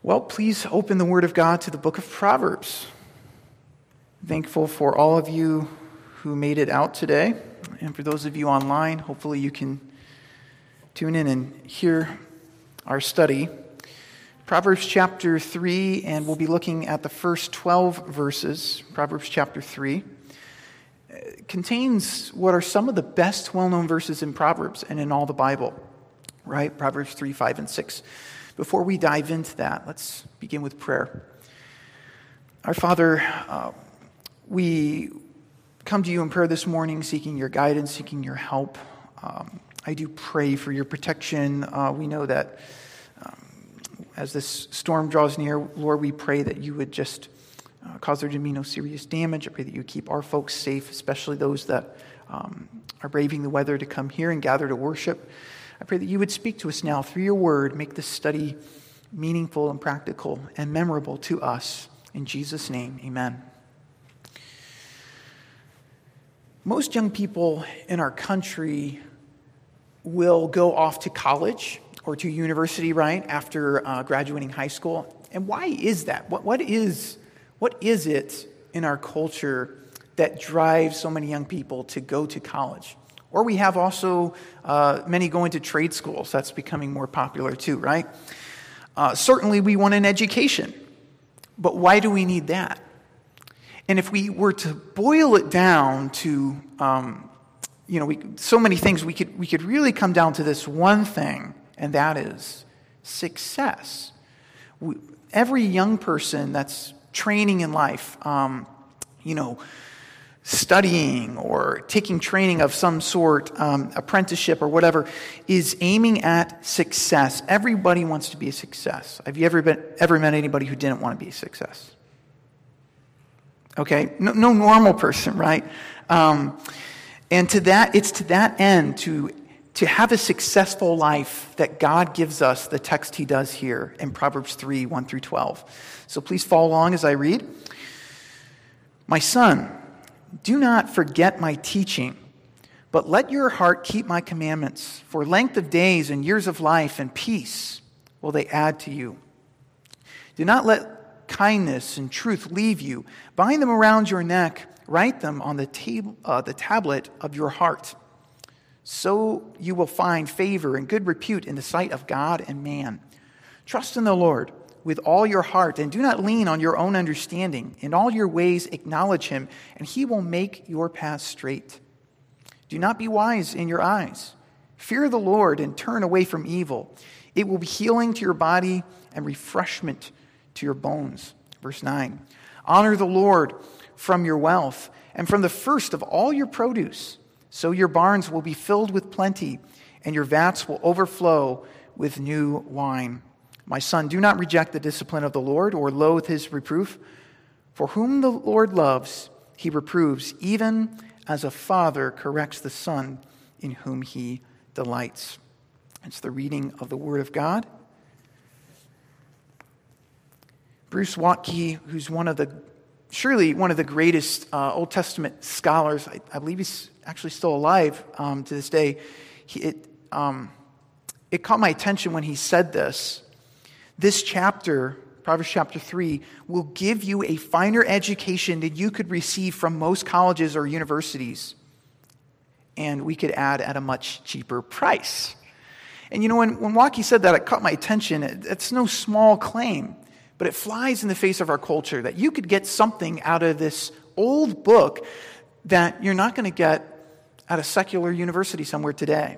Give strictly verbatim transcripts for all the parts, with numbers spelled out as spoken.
Well, please open the Word of God to the book of Proverbs. Thankful for all of you who made it out today. And for those of you online, hopefully you can tune in and hear our study. Proverbs chapter three, and we'll be looking at the first twelve verses. Proverbs chapter three contains what are some of the best well-known verses in Proverbs and in all the Bible, right? Proverbs three, five, and six. Before we dive into that, let's begin with prayer. Our Father, uh, we come to you in prayer this morning, seeking your guidance, seeking your help. Um, I do pray for your protection. Uh, we know that um, as this storm draws near, Lord, we pray that you would just uh, cause there to be no serious damage. I pray that you would keep our folks safe, especially those that um, are braving the weather to come here and gather to worship. I pray that you would speak to us now through your word, make this study meaningful and practical and memorable to us. In Jesus' name, amen. Most young people in our country will go off to college or to university, right, after uh, graduating high school. And why is that? What, what is, what is it in our culture that drives so many young people to go to college? Or we have also uh, many going to trade schools. That's becoming more popular too, right? Uh, certainly we want an education. But why do we need that? And if we were to boil it down to, um, you know, we, so many things, we could we could really come down to this one thing, and that is success. We, every young person that's training in life, um, you know, studying or taking training of some sort, um, apprenticeship or whatever, is aiming at success. Everybody wants to be a success. Have you ever been ever met anybody who didn't want to be a success? Okay, no, no normal person, right? Um, and to that, it's to that end, to to have a successful life that God gives us the text He does here in Proverbs three, one through twelve. So please follow along as I read. My son, do not forget my teaching, but let your heart keep my commandments. For length of days and years of life and peace will they add to you. Do not let kindness and truth leave you. Bind them around your neck. Write them on the, tab- uh, the tablet of your heart. So you will find favor and good repute in the sight of God and man. Trust in the Lord with all your heart, and do not lean on your own understanding. In all your ways acknowledge him, and he will make your path straight. Do not be wise in your eyes. Fear the Lord and turn away from evil. It will be healing to your body and refreshment to your bones. Verse nine. Honor the Lord from your wealth and from the first of all your produce. So your barns will be filled with plenty, and your vats will overflow with new wine. My son, do not reject the discipline of the Lord or loathe his reproof. For whom the Lord loves, he reproves, even as a father corrects the son in whom he delights. It's the reading of the Word of God. Bruce Watke, who's one of the, surely one of the greatest uh, Old Testament scholars, I, I believe he's actually still alive um, to this day, he, it, um, it caught my attention when he said this. This chapter, Proverbs chapter three, will give you a finer education than you could receive from most colleges or universities. And we could add at a much cheaper price. And you know, when, when Watke said that, it caught my attention. It, it's no small claim, but it flies in the face of our culture that you could get something out of this old book that you're not going to get at a secular university somewhere today.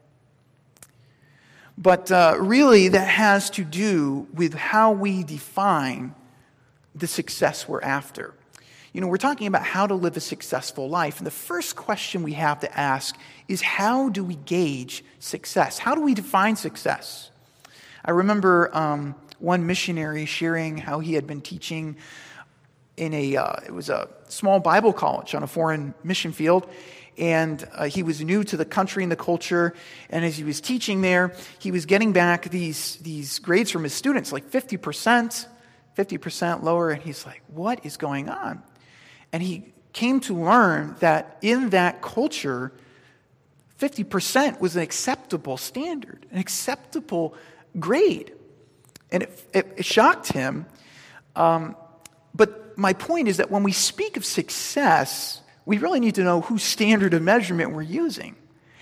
But uh, really, that has to do with how we define the success we're after. You know, we're talking about how to live a successful life. And the first question we have to ask is, how do we gauge success? How do we define success? I remember um, one missionary sharing how he had been teaching in a, uh, it was a small Bible college on a foreign mission field. And uh, he was new to the country and the culture. And as he was teaching there, he was getting back these, these grades from his students, like fifty percent, fifty percent lower. And he's like, what is going on? And he came to learn that in that culture, fifty percent was an acceptable standard, an acceptable grade. And it, it, it shocked him. Um, but my point is that when we speak of success, we really need to know whose standard of measurement we're using.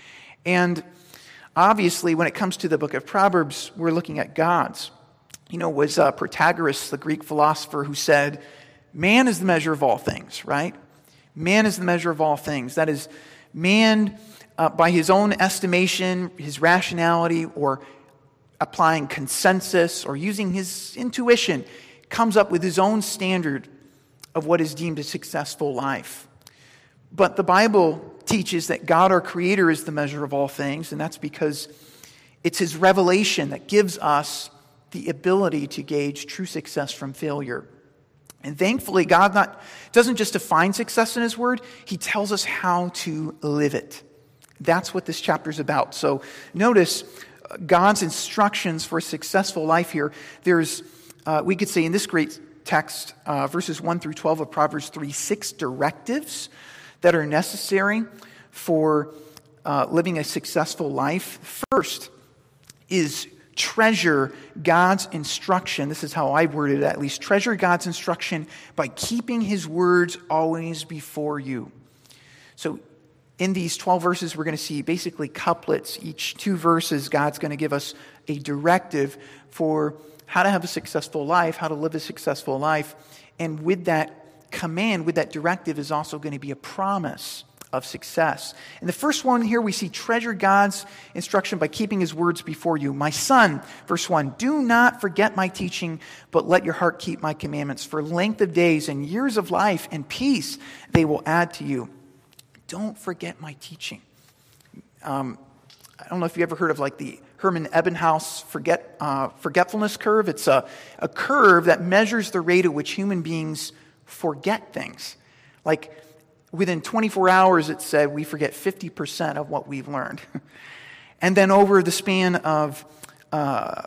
And obviously, when it comes to the book of Proverbs, we're looking at God's. You know, it was uh, Protagoras, the Greek philosopher, who said, man is the measure of all things, right? Man is the measure of all things. That is, man, uh, by his own estimation, his rationality, or applying consensus, or using his intuition, comes up with his own standard of what is deemed a successful life. But the Bible teaches that God, our Creator, is the measure of all things, and that's because it's His revelation that gives us the ability to gauge true success from failure. And thankfully, God not, doesn't just define success in His Word, He tells us how to live it. That's what this chapter is about. So notice God's instructions for a successful life here. There's, uh, we could say in this great text, uh, verses one through twelve of Proverbs three, six directives that are necessary for uh, living a successful life. First is treasure God's instruction. This is how I worded it, at least. Treasure God's instruction by keeping His words always before you. So in these twelve verses, we're going to see basically couplets. Each two verses, God's going to give us a directive for how to have a successful life, how to live a successful life. And with that command, with that directive, is also going to be a promise of success. In the first one here, we see treasure God's instruction by keeping His words before you. My son, verse one, do not forget my teaching, but let your heart keep my commandments. For length of days and years of life and peace they will add to you. Don't forget my teaching. Um, I don't know if you ever heard of like the Herman Ebbinghaus forget, uh, forgetfulness curve. It's a, a curve that measures the rate at which human beings forget things. Like within twenty-four hours, it said we forget fifty percent of what we've learned. And then over the span of, uh,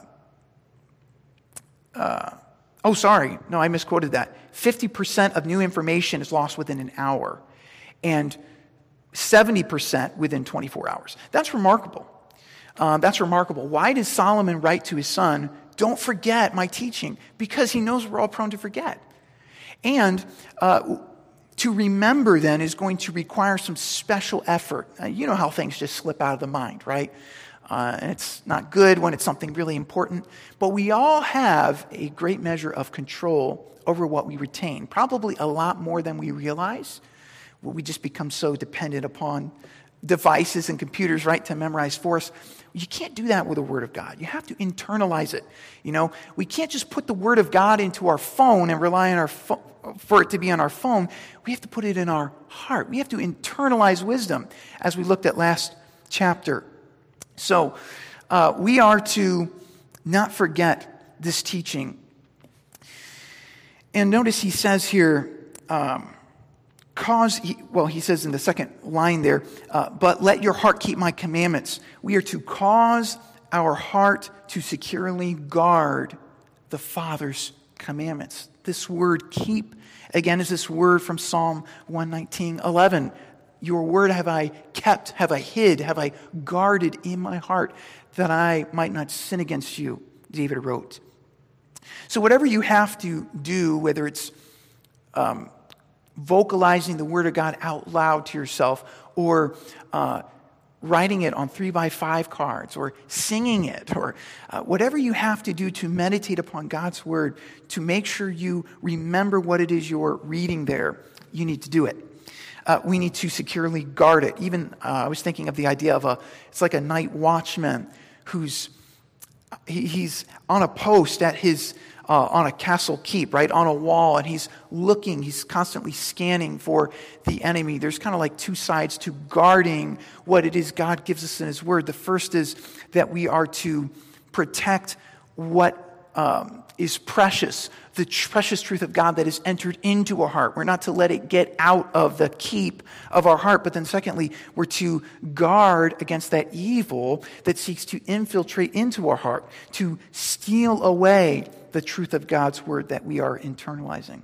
uh, oh, sorry, no, I misquoted that. fifty percent of new information is lost within an hour. And seventy percent within twenty-four hours. That's remarkable. Um, that's remarkable. Why does Solomon write to his son, don't forget my teaching? Because he knows we're all prone to forget. And uh, to remember then is going to require some special effort. Uh, you know how things just slip out of the mind, right? Uh, and it's not good when it's something really important. But we all have a great measure of control over what we retain, probably a lot more than we realize. We just become so dependent upon devices and computers, right, to memorize for us. You can't do that with the Word of God. You have to internalize it. You know, we can't just put the Word of God into our phone and rely on our fo- for it to be on our phone. We have to put it in our heart. We have to internalize wisdom, as we looked at last chapter. So uh, we are to not forget this teaching. And notice he says here, um, Cause, well, he says in the second line there, uh, but let your heart keep my commandments. We are to cause our heart to securely guard the Father's commandments. This word keep, again, is this word from Psalm one nineteen, eleven. Your word have I kept, have I hid, have I guarded in my heart that I might not sin against you, David wrote. So whatever you have to do, whether it's um, vocalizing the Word of God out loud to yourself, or uh, writing it on three by five cards, or singing it, or uh, whatever you have to do to meditate upon God's Word, to make sure you remember what it is you're reading there, you need to do it. Uh, we need to securely guard it. Even, uh, I was thinking of the idea of a, it's like a night watchman who's, he, he's on a post at his, Uh, on a castle keep, right, on a wall, and he's looking, he's constantly scanning for the enemy. There's kind of like two sides to guarding what it is God gives us in His Word. The first is that we are to protect what um, is precious, the tr- precious truth of God that is entered into our heart. We're not to let it get out of the keep of our heart, but then secondly, we're to guard against that evil that seeks to infiltrate into our heart, to steal away the truth of God's Word that we are internalizing.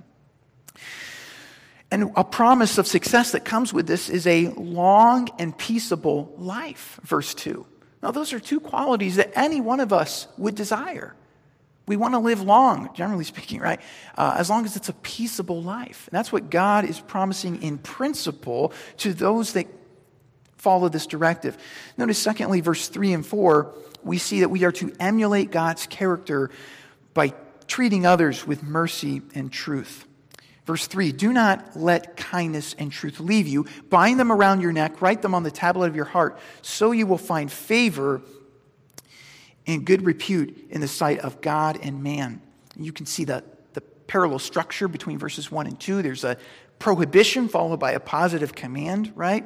And a promise of success that comes with this is a long and peaceable life, verse two. Now, those are two qualities that any one of us would desire. We want to live long, generally speaking, right? Uh, as long as it's a peaceable life. And that's what God is promising in principle to those that follow this directive. Notice, secondly, verse three and four, we see that we are to emulate God's character by treating others with mercy and truth. Verse three, do not let kindness and truth leave you. Bind them around your neck, write them on the tablet of your heart, so you will find favor and good repute in the sight of God and man. You can see the, the parallel structure between verses one and two. There's a prohibition followed by a positive command, right?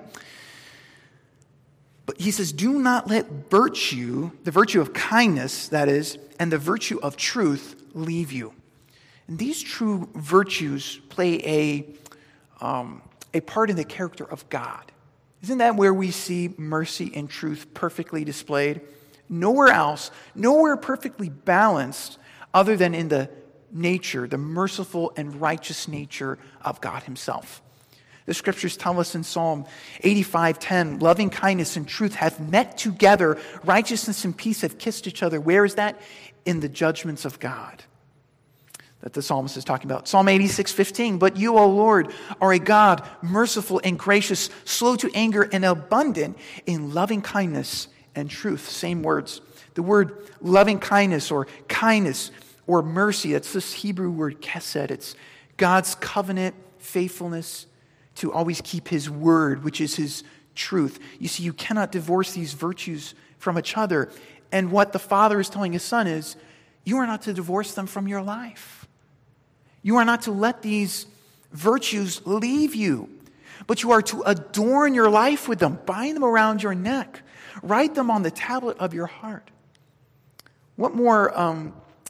But he says, do not let virtue, the virtue of kindness, that is, and the virtue of truth leave you. And these true virtues play a, um, a part in the character of God. Isn't that where we see mercy and truth perfectly displayed? Nowhere else, nowhere perfectly balanced other than in the nature, the merciful and righteous nature of God himself. The scriptures tell us in Psalm eighty-five ten, loving kindness and truth have met together, righteousness and peace have kissed each other. Where is that? In the judgments of God that the psalmist is talking about. Psalm eighty-six fifteen, but you, O Lord, are a God merciful and gracious, slow to anger and abundant in loving kindness and truth. Same words. The word loving kindness or kindness or mercy, that's this Hebrew word kesed. It's God's covenant faithfulness to always keep his word, which is his truth. You see, you cannot divorce these virtues from each other. And what the Father is telling his Son is, you are not to divorce them from your life. You are not to let these virtues leave you, but you are to adorn your life with them, bind them around your neck, write them on the tablet of your heart. What more um,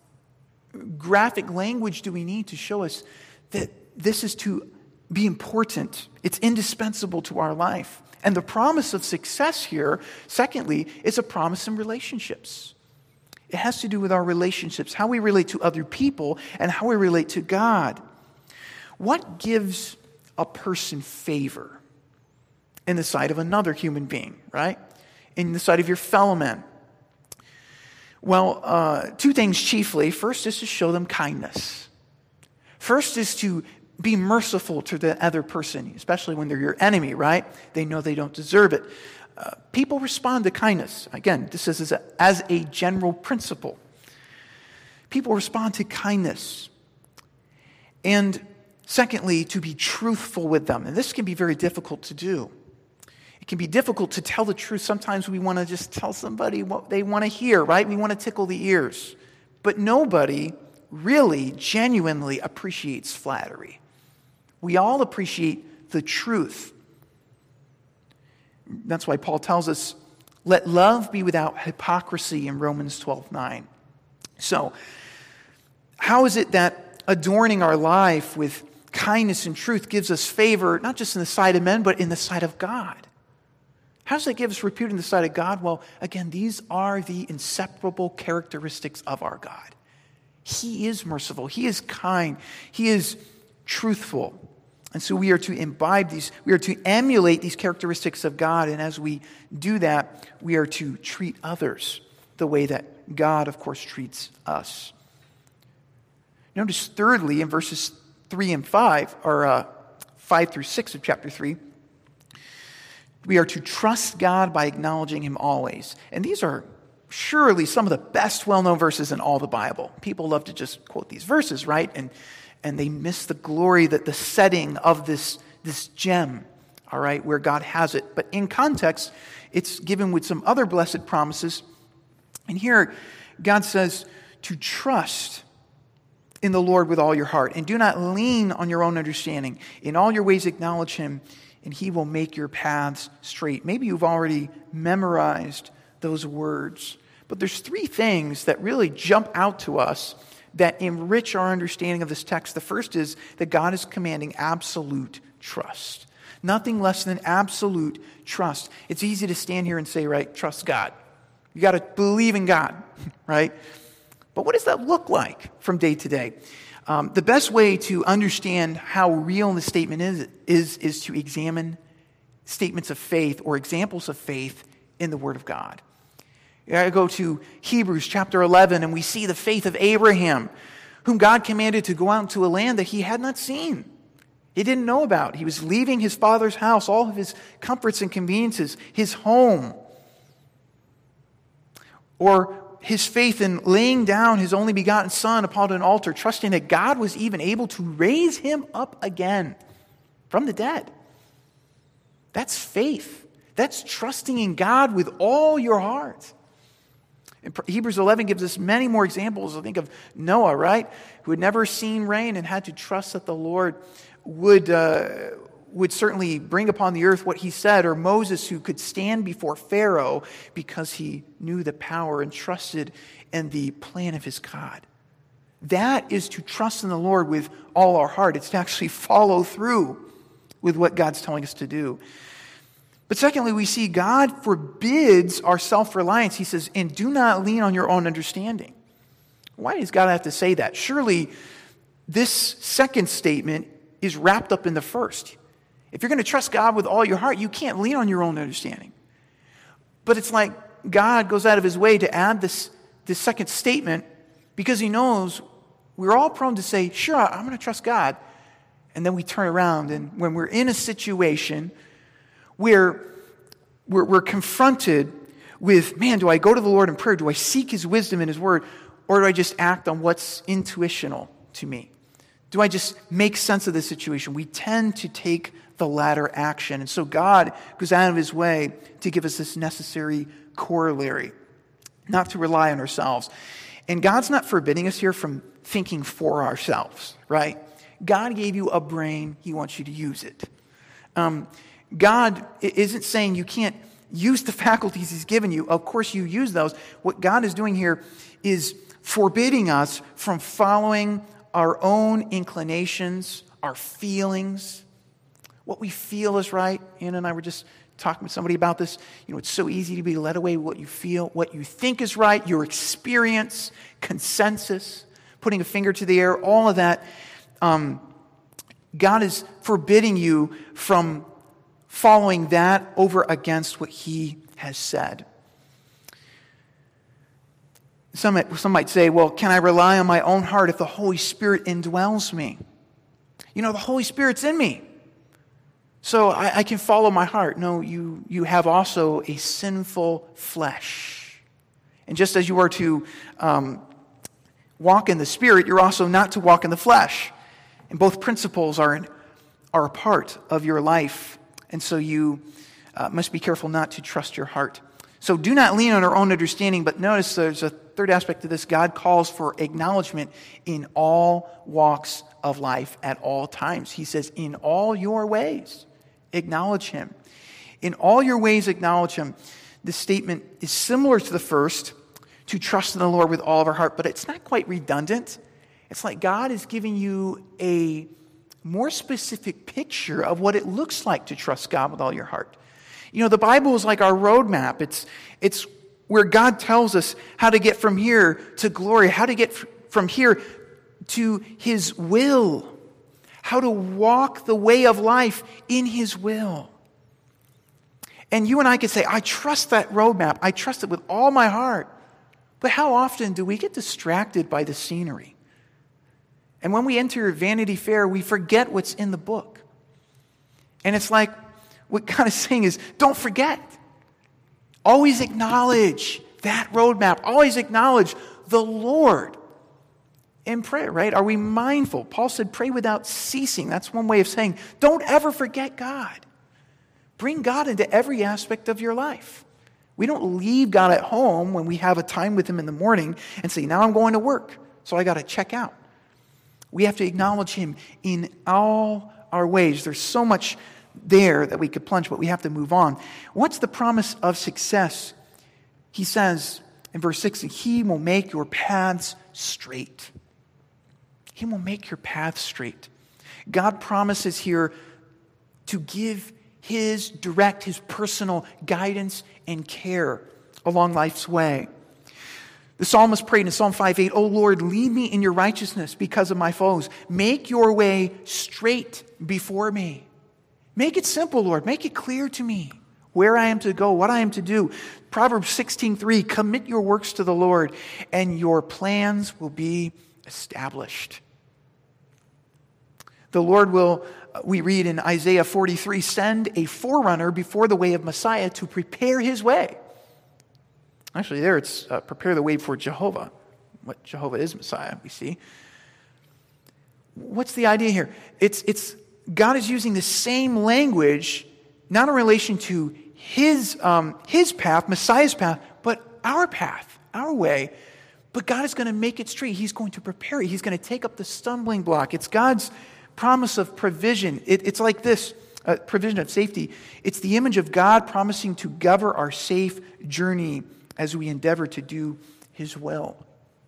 graphic language do we need to show us that this is to be important? It's indispensable to our life. And the promise of success here, secondly, is a promise in relationships. It has to do with our relationships, how we relate to other people and how we relate to God. What gives a person favor in the sight of another human being, right? In the sight of your fellow man? Well, uh, two things chiefly. First is to show them kindness. First is to be merciful to the other person, especially when they're your enemy, right? They know they don't deserve it. Uh, people respond to kindness. Again, this is as a, as a general principle. People respond to kindness. And secondly, to be truthful with them. And this can be very difficult to do. It can be difficult to tell the truth. Sometimes we want to just tell somebody what they want to hear, right? We want to tickle the ears. But nobody really genuinely appreciates flattery. We all appreciate the truth. That's why Paul tells us, let love be without hypocrisy in Romans twelve nine. So, how is it that adorning our life with kindness and truth gives us favor, not just in the sight of men, but in the sight of God? How does that give us repute in the sight of God? Well, again, these are the inseparable characteristics of our God. He is merciful. He is kind. He is truthful. And so we are to imbibe these, we are to emulate these characteristics of God. And as we do that, we are to treat others the way that God, of course, treats us. Notice thirdly, in verses three and five, or uh, five through six of chapter three, we are to trust God by acknowledging him always. And these are surely some of the best well-known verses in all the Bible. People love to just quote these verses, right? And and they miss the glory, that the setting of this, this gem, all right, where God has it. But in context, it's given with some other blessed promises. And here, God says to trust in the Lord with all your heart, and do not lean on your own understanding. In all your ways acknowledge him, and he will make your paths straight. Maybe you've already memorized those words. But there's three things that really jump out to us that enrich our understanding of this text. The first is that God is commanding absolute trust. Nothing less than absolute trust. It's easy to stand here and say, right, trust God. You got to believe in God, right? But what does that look like from day to day? Um, the best way to understand how real the statement is, is, is to examine statements of faith or examples of faith in the Word of God. I go to Hebrews chapter eleven, and we see the faith of Abraham, whom God commanded to go out into a land that he had not seen. He didn't know about. He was leaving his father's house, all of his comforts and conveniences, his home. Or his faith in laying down his only begotten son upon an altar, trusting that God was even able to raise him up again from the dead. That's faith. That's trusting in God with all your heart. And Hebrews eleven gives us many more examples. I think of Noah, right? Who had never seen rain and had to trust that the Lord would uh, would certainly bring upon the earth what he said. Or Moses, who could stand before Pharaoh because he knew the power and trusted in the plan of his God. That is to trust in the Lord with all our heart. It's to actually follow through with what God's telling us to do. But secondly, we see God forbids our self-reliance. He says, and do not lean on your own understanding. Why does God have to say that? Surely this second statement is wrapped up in the first. If you're going to trust God with all your heart, you can't lean on your own understanding. But it's like God goes out of his way to add this, this second statement because he knows we're all prone to say, sure, I'm going to trust God. And then we turn around, and when we're in a situation where we're, we're confronted with, man, do I go to the Lord in prayer? Do I seek his wisdom in his word? Or do I just act on what's intuitional to me? Do I just make sense of the situation? We tend to take the latter action. And so God goes out of his way to give us this necessary corollary, not to rely on ourselves. And God's not forbidding us here from thinking for ourselves, right? God gave you a brain. He wants you to use it. Um, God isn't saying you can't use the faculties he's given you. Of course you use those. What God is doing here is forbidding us from following our own inclinations, our feelings, what we feel is right. Anna and I were just talking with somebody about this. You know, it's so easy to be led away with what you feel, what you think is right, your experience, consensus, putting a finger to the air, all of that. Um, God is forbidding you from following that over against what he has said. Some, some might say, well, can I rely on my own heart if the Holy Spirit indwells me? You know, the Holy Spirit's in me, so I, I can follow my heart. No, you, you have also a sinful flesh. And just as you are to um, walk in the Spirit, you're also not to walk in the flesh. And both principles are, in, are a part of your life. And so you uh, must be careful not to trust your heart. So do not lean on our own understanding, but notice there's a third aspect to this. God calls for acknowledgement in all walks of life at all times. He says, in all your ways, acknowledge him. In all your ways, acknowledge him. This statement is similar to the first, to trust in the Lord with all of our heart, but it's not quite redundant. It's like God is giving you a more specific picture of what it looks like to trust God with all your heart. You know, the Bible is like our roadmap. It's, it's where God tells us how to get from here to glory, how to get from here to his will, how to walk the way of life in his will. And you and I could say, I trust that roadmap. I trust it with all my heart. But how often do we get distracted by the scenery? And when we enter Vanity Fair, we forget what's in the book. And it's like, what God is saying is, don't forget. Always acknowledge that roadmap. Always acknowledge the Lord in prayer, right? Are we mindful? Paul said, pray without ceasing. That's one way of saying, don't ever forget God. Bring God into every aspect of your life. We don't leave God at home when we have a time with him in the morning and say, now I'm going to work, so I got to check out. We have to acknowledge him in all our ways. There's so much there that we could plunge, but we have to move on. What's the promise of success? He says in verse six, he will make your paths straight. He will make your paths straight. God promises here to give his direct, his personal guidance and care along life's way. The psalmist prayed in Psalm five eight, O Lord, lead me in your righteousness because of my foes. Make your way straight before me. Make it simple, Lord. Make it clear to me where I am to go, what I am to do. Proverbs sixteen three, commit your works to the Lord, and your plans will be established. The Lord will, we read in Isaiah forty-three, send a forerunner before the way of Messiah to prepare his way. Actually, there it's uh, prepare the way for Jehovah. What Jehovah is Messiah, we see. What's the idea here? It's, it's God is using the same language, not in relation to his, um, his path, Messiah's path, but our path, our way. But God is going to make it straight. He's going to prepare it. He's going to take up the stumbling block. It's God's promise of provision. It, it's like this, uh, provision of safety. It's the image of God promising to govern our safe journey as we endeavor to do his will.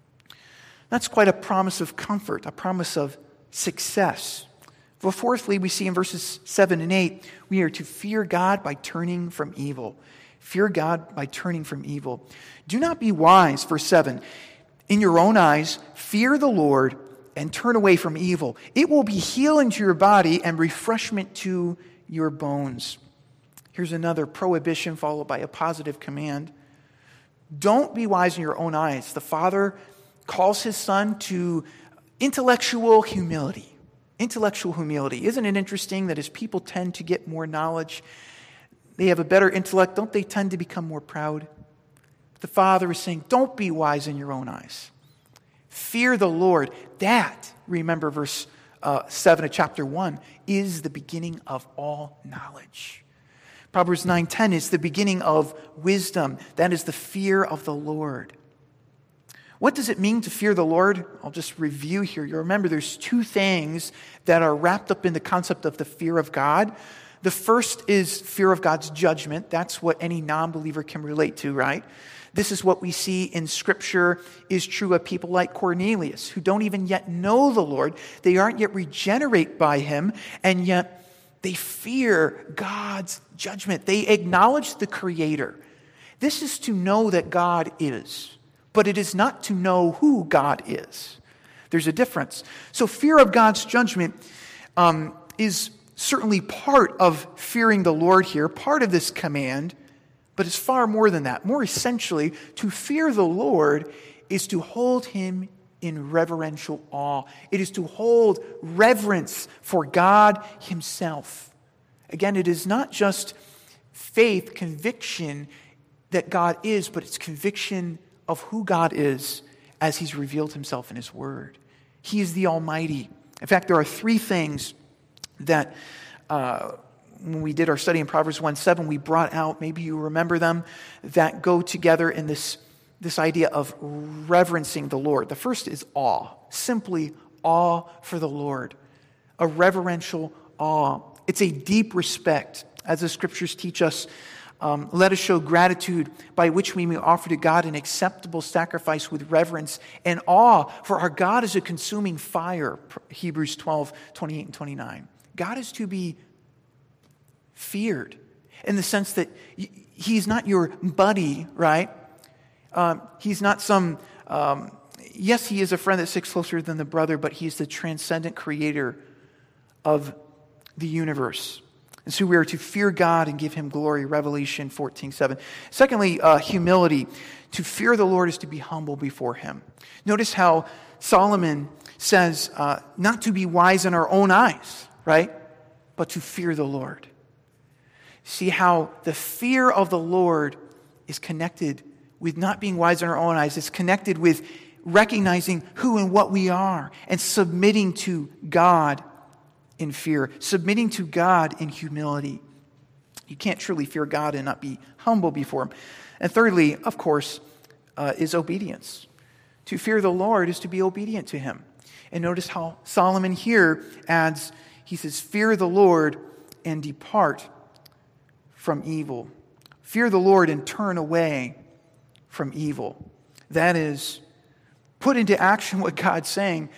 That's quite a promise of comfort, a promise of success. Well, fourthly, we see in verses seven and eight, we are to fear God by turning from evil. Fear God by turning from evil. Do not be wise, verse seven. In your own eyes, fear the Lord and turn away from evil. It will be healing to your body and refreshment to your bones. Here's another prohibition followed by a positive command. Don't be wise in your own eyes. The Father calls his Son to intellectual humility. Intellectual humility. Isn't it interesting that as people tend to get more knowledge, they have a better intellect, don't they tend to become more proud? The Father is saying, don't be wise in your own eyes. Fear the Lord. That, remember verse uh, seven of chapter one, is the beginning of all knowledge. Proverbs nine ten is the beginning of wisdom. That is the fear of the Lord. What does it mean to fear the Lord? I'll just review here. You remember there's two things that are wrapped up in the concept of the fear of God. The first is fear of God's judgment. That's what any non-believer can relate to, right? This is what we see in Scripture is true of people like Cornelius, who don't even yet know the Lord. They aren't yet regenerated by him, and yet they fear God's judgment. They acknowledge the Creator. This is to know that God is. But it is not to know who God is. There's a difference. So fear of God's judgment um, is certainly part of fearing the Lord here, part of this command, but it's far more than that. More essentially, to fear the Lord is to hold him in reverential awe. It is to hold reverence for God himself. Again, it is not just faith, conviction that God is, but it's conviction of who God is as he's revealed himself in his word. He is the Almighty. In fact, there are three things that uh, when we did our study in Proverbs one seven, we brought out, maybe you remember them, that go together in this, this idea of reverencing the Lord. The first is awe, simply awe for the Lord, a reverential awe. It's a deep respect, as the Scriptures teach us. Um, let us show gratitude by which we may offer to God an acceptable sacrifice with reverence and awe, for our God is a consuming fire, Hebrews twelve, twenty-eight and twenty-nine. God is to be feared in the sense that he's not your buddy, right? Um, he's not some, um, yes, he is a friend that sticks closer than the brother, but he's the transcendent creator of the universe. And so we are to fear God and give him glory, Revelation fourteen seven. Secondly, uh, humility. To fear the Lord is to be humble before him. Notice how Solomon says uh, not to be wise in our own eyes, right? But to fear the Lord. See how the fear of the Lord is connected with not being wise in our own eyes. It's connected with recognizing who and what we are and submitting to God in fear, submitting to God in humility. You can't truly fear God and not be humble before him. And thirdly, of course, uh, is obedience. To fear the Lord is to be obedient to him. And notice how Solomon here adds, he says, fear the Lord and depart from evil. Fear the Lord and turn away from evil. That is, put into action what God's saying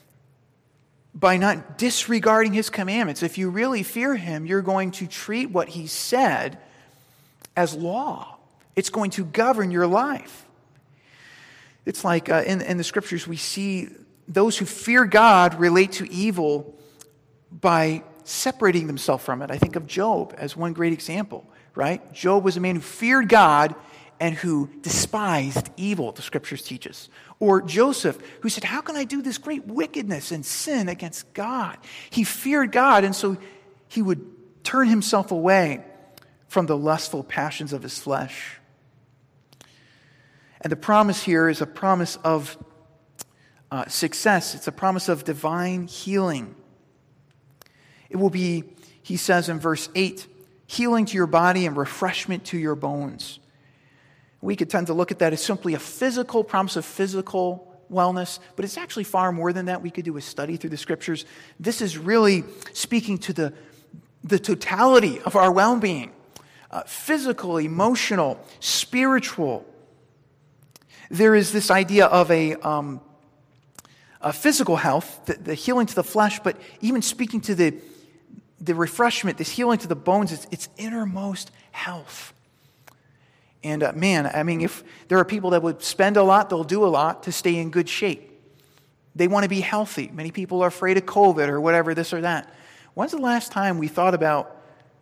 by not disregarding his commandments. If you really fear him, you're going to treat what he said as law. It's going to govern your life. It's like uh, in, in the Scriptures we see those who fear God relate to evil by separating themselves from it. I think of Job as one great example, right? Job was a man who feared God and who despised evil, the scriptures teach us. Or Joseph, who said, how can I do this great wickedness and sin against God? He feared God, and so he would turn himself away from the lustful passions of his flesh. And the promise here is a promise of uh, success. It's a promise of divine healing. It will be, he says in verse eight, healing to your body and refreshment to your bones. We could tend to look at that as simply a physical promise of physical wellness, but it's actually far more than that. We could do a study through the scriptures. This is really speaking to the, the totality of our well-being, uh, physical, emotional, spiritual. There is this idea of a, um, a physical health, the, the healing to the flesh, but even speaking to the, the refreshment, this healing to the bones, it's, it's innermost health. And uh, man, I mean, if there are people that would spend a lot, they'll do a lot to stay in good shape. They want to be healthy. Many people are afraid of COVID or whatever, this or that. When's the last time we thought about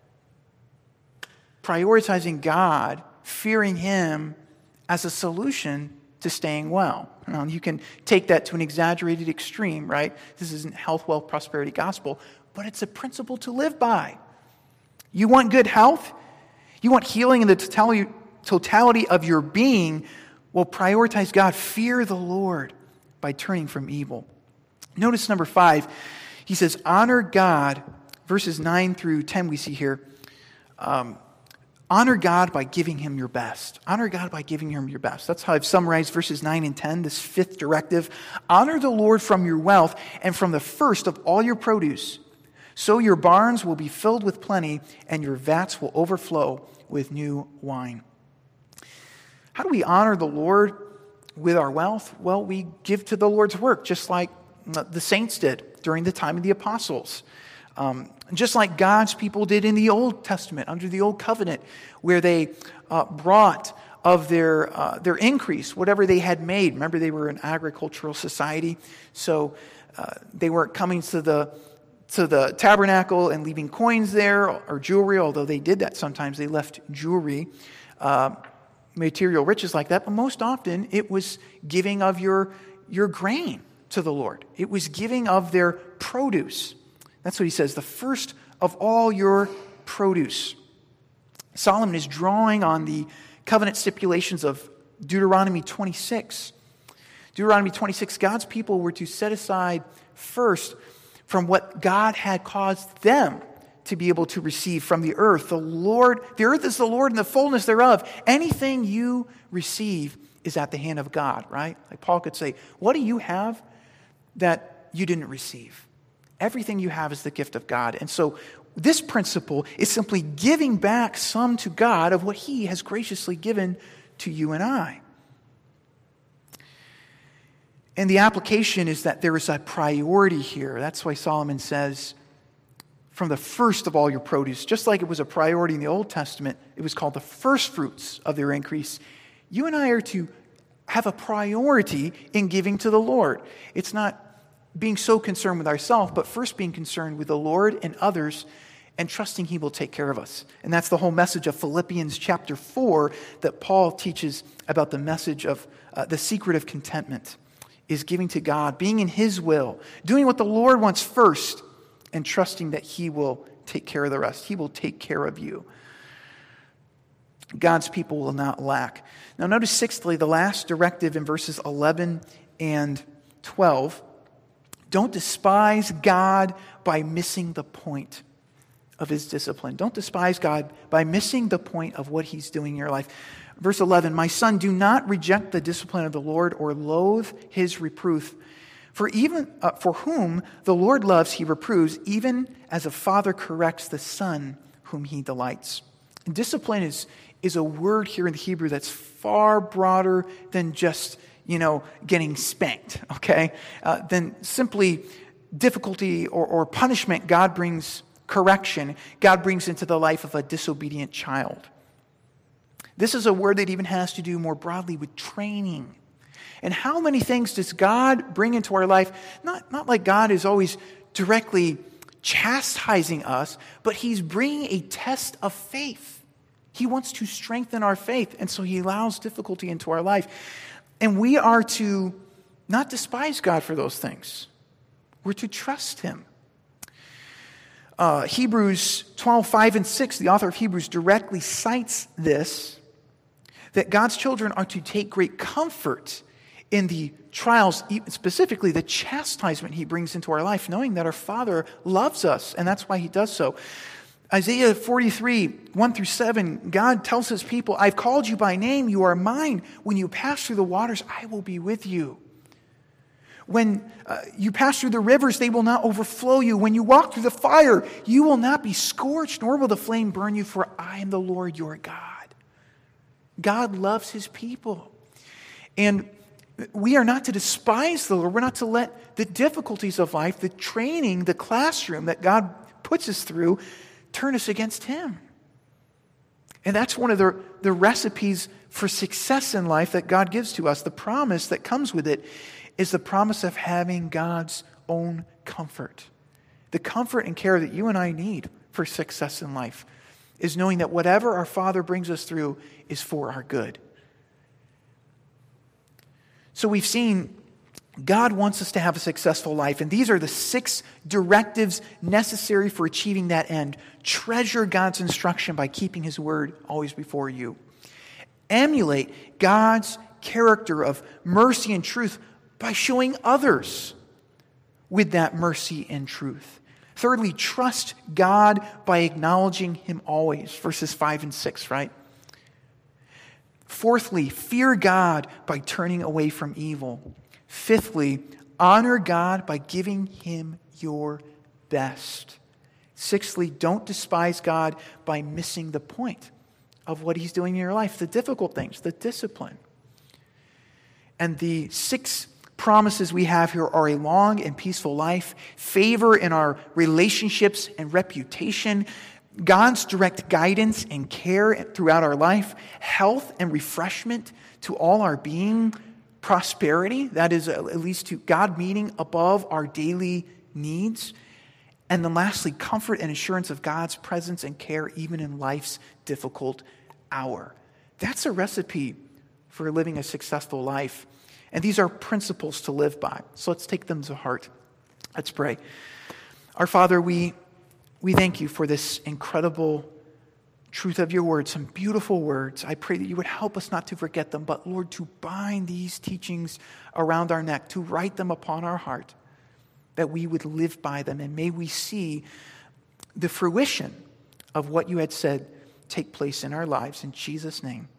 prioritizing God, fearing Him as a solution to staying well? Now, you can take that to an exaggerated extreme, right? This isn't health, wealth, prosperity gospel, but it's a principle to live by. You want good health? You want healing in the totality totality of your being? Will prioritize God. Fear the Lord by turning from evil. Notice number five. He says, honor God. Verses nine through ten we see here. Um, honor God by giving Him your best. Honor God by giving Him your best. That's how I've summarized verses nine and ten, this fifth directive. Honor the Lord from your wealth and from the first of all your produce. So your barns will be filled with plenty and your vats will overflow with new wine. How do we honor the Lord with our wealth? Well, we give to the Lord's work, just like the saints did during the time of the apostles. Um, just like God's people did in the Old Testament, under the Old Covenant, where they uh, brought of their uh, their increase, whatever they had made. Remember, they were an agricultural society, so uh, they weren't coming to the to the tabernacle and leaving coins there or jewelry, although they did that sometimes. They left jewelry. Uh, material riches like that, but most often it was giving of your, your grain to the Lord. It was giving of their produce. That's what he says, the first of all your produce. Solomon is drawing on the covenant stipulations of Deuteronomy twenty-six. Deuteronomy twenty-six, God's people were to set aside first from what God had caused them to be able to receive from the earth. The Lord, the earth is the Lord and the fullness thereof. Anything you receive is at the hand of God, right? Like Paul could say, what do you have that you didn't receive? Everything you have is the gift of God. And so this principle is simply giving back some to God of what He has graciously given to you and I. And the application is that there is a priority here. That's why Solomon says, from the first of all your produce, just like it was a priority in the Old Testament, it was called the first fruits of their increase. You and I are to have a priority in giving to the Lord. It's not being so concerned with ourselves, but first being concerned with the Lord and others and trusting He will take care of us. And that's the whole message of Philippians chapter four that Paul teaches about the message of uh, the secret of contentment is giving to God, being in His will, doing what the Lord wants first, and trusting that He will take care of the rest. He will take care of you. God's people will not lack. Now notice sixthly, the last directive in verses eleven and twelve. Don't despise God by missing the point of His discipline. Don't despise God by missing the point of what He's doing in your life. Verse eleven, my son, do not reject the discipline of the Lord or loathe His reproof. For even uh, for whom the Lord loves, He reproves, even as a father corrects the son whom He delights. And discipline is, is a word here in the Hebrew that's far broader than just, you know, getting spanked, okay? Uh, than simply difficulty or, or punishment. God brings correction. God brings into the life of a disobedient child. This is a word that even has to do more broadly with training. And how many things does God bring into our life? Not, not like God is always directly chastising us, but He's bringing a test of faith He wants to strengthen our faith, and so he allows difficulty into our life. And we are to not despise God for those things. We're to trust him. Uh, Hebrews twelve, five and six, the author of Hebrews directly cites this, that God's children are to take great comfort in the trials, specifically the chastisement he brings into our life, knowing that our Father loves us, and that's why he does so. Isaiah forty-three, one through seven, God tells his people, I've called you by name, you are mine. When you pass through the waters, I will be with you. When uh, you pass through the rivers, they will not overflow you. When you walk through the fire, you will not be scorched, nor will the flame burn you, for I am the Lord your God. God loves his people. And we are not to despise the Lord. We're not to let the difficulties of life, the training, the classroom that God puts us through, turn us against him. And that's one of the, the recipes for success in life that God gives to us. The promise that comes with it is the promise of having God's own comfort. The comfort and care that you and I need for success in life is knowing that whatever our Father brings us through is for our good. So we've seen God wants us to have a successful life, and these are the six directives necessary for achieving that end. Treasure God's instruction by keeping his word always before you. Emulate God's character of mercy and truth by showing others with that mercy and truth. Thirdly, trust God by acknowledging him always. Verses five and six, right? Fourthly, fear God by turning away from evil. Fifthly, honor God by giving him your best. Sixthly, don't despise God by missing the point of what he's doing in your life, the difficult things, the discipline. And the six promises we have here are a long and peaceful life, favor in our relationships and reputation, God's direct guidance and care throughout our life, health and refreshment to all our being, prosperity, that is at least to God meeting above our daily needs, and then lastly, comfort and assurance of God's presence and care even in life's difficult hour. That's a recipe for living a successful life. And these are principles to live by. So let's take them to heart. Let's pray. Our Father, we, we thank you for this incredible truth of your word, some beautiful words. I pray that you would help us not to forget them, but Lord, to bind these teachings around our neck, to write them upon our heart, that we would live by them. And may we see the fruition of what you had said take place in our lives. In Jesus' name,